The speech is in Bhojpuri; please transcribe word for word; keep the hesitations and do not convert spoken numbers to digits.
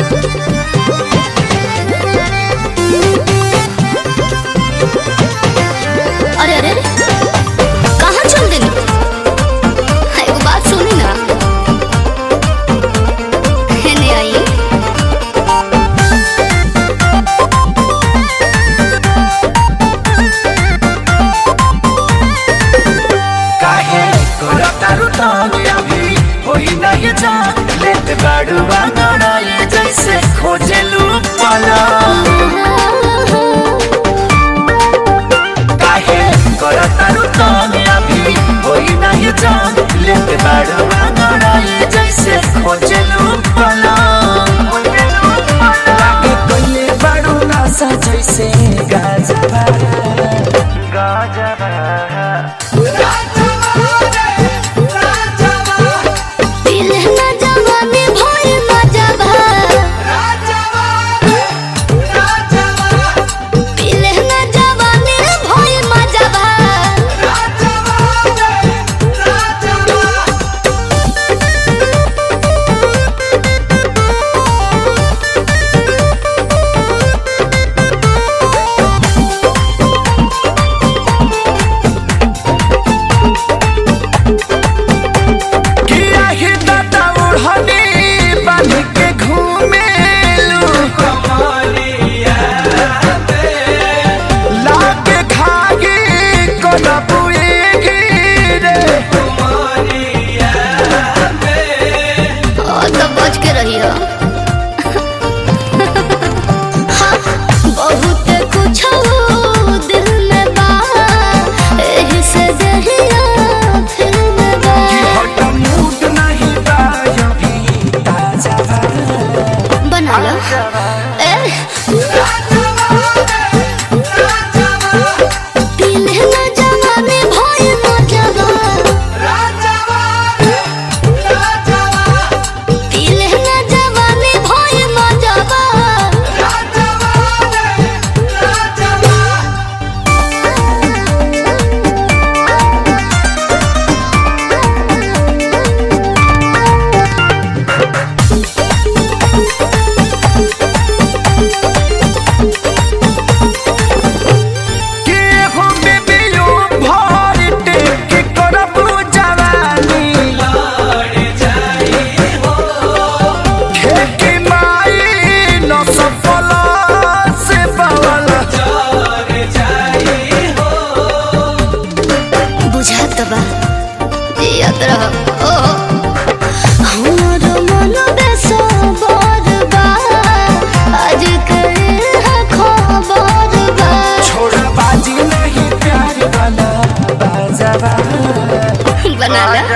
अरे अरे कहाँ चल देनी? एगो बात सुनी ना, हेने आई। काहे करता रुतानी अभी होई ना ये जान लेते बाड़ू बांगड़ा ये जैसे खोजे लू पला। काहे करता रुतानी अभी होई ना ये जान लेते बाड़ू बांगड़ा ये जैसे खोजे लू पला। लागे कोई बाड़ू नासा जैसे गाजबा गाजबा बना ला।